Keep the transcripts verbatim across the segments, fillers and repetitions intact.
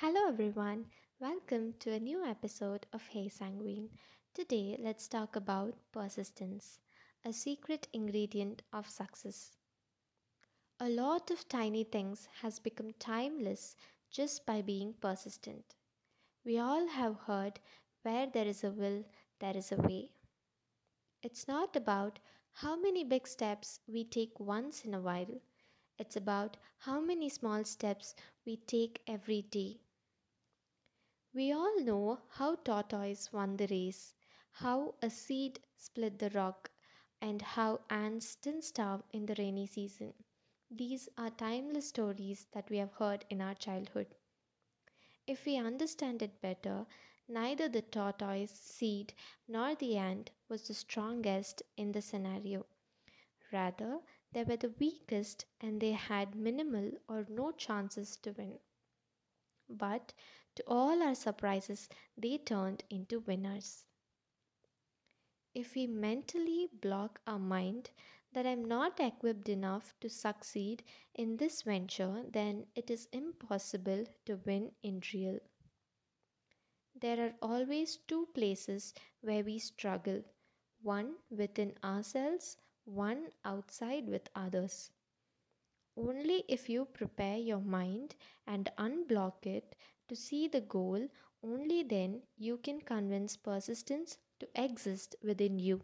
Hello everyone, welcome to a new episode of Hey Sanguine. Today, let's talk about persistence, a secret ingredient of success. A lot of tiny things has become timeless just by being persistent. We all have heard where there is a will, there is a way. It's not about how many big steps we take once in a while. It's about how many small steps we take every day. We all know how tortoise won the race, how a seed split the rock, and how ants didn't starve in the rainy season. These are timeless stories that we have heard in our childhood. If we understand it better, neither the tortoise, seed, nor the ant was the strongest in the scenario. Rather, they were the weakest and they had minimal or no chances to win. But to all our surprises, they turned into winners. If we mentally block our mind that I'm not equipped enough to succeed in this venture, then it is impossible to win in real. There are always two places where we struggle, one within ourselves, one outside with others. Only if you prepare your mind and unblock it to see the goal, only then you can convince persistence to exist within you.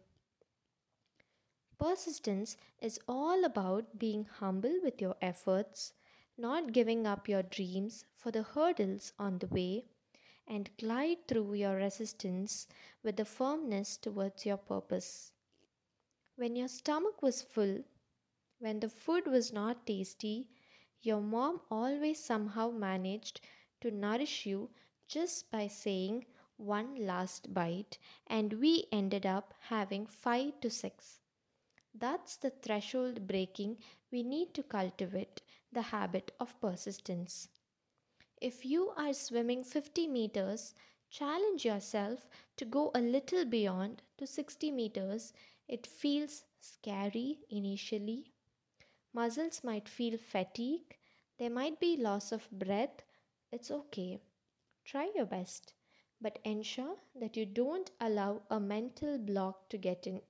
Persistence is all about being humble with your efforts, not giving up your dreams for the hurdles on the way, and glide through your resistance with the firmness towards your purpose. When your stomach was full, when the food was not tasty, your mom always somehow managed to nourish you just by saying one last bite, and we ended up having five to six. That's the threshold breaking we need to cultivate the habit of persistence. If you are swimming fifty meters, challenge yourself to go a little beyond to sixty meters. It feels scary initially. Muscles might feel fatigue. There might be loss of breath. It's okay. Try your best, but ensure that you don't allow a mental block to get in.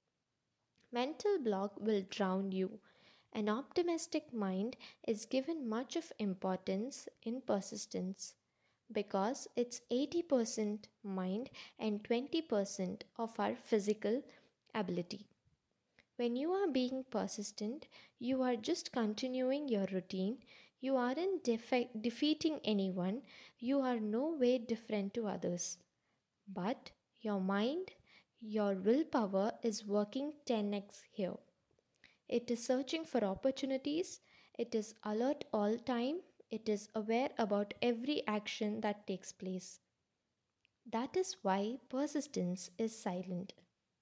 Mental block will drown you. An optimistic mind is given much of importance in persistence because it's eighty percent mind and twenty percent of our physical ability. When you are being persistent, you are just continuing your routine. You aren't defe- defeating anyone. You are no way different to others. But your mind, your willpower is working ten x here. It is searching for opportunities. It is alert all time. It is aware about every action that takes place. That is why persistence is silent.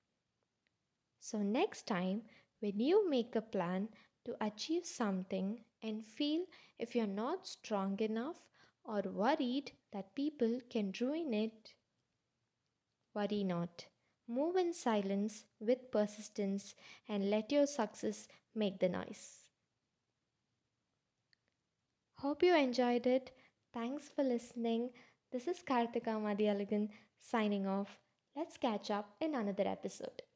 So, next time when you make a plan to achieve something and feel if you're not strong enough or worried that people can ruin it, worry not. Move in silence with persistence and let your success make the noise. Hope you enjoyed it. Thanks for listening. This is Karthika Madhyalagan signing off. Let's catch up in another episode.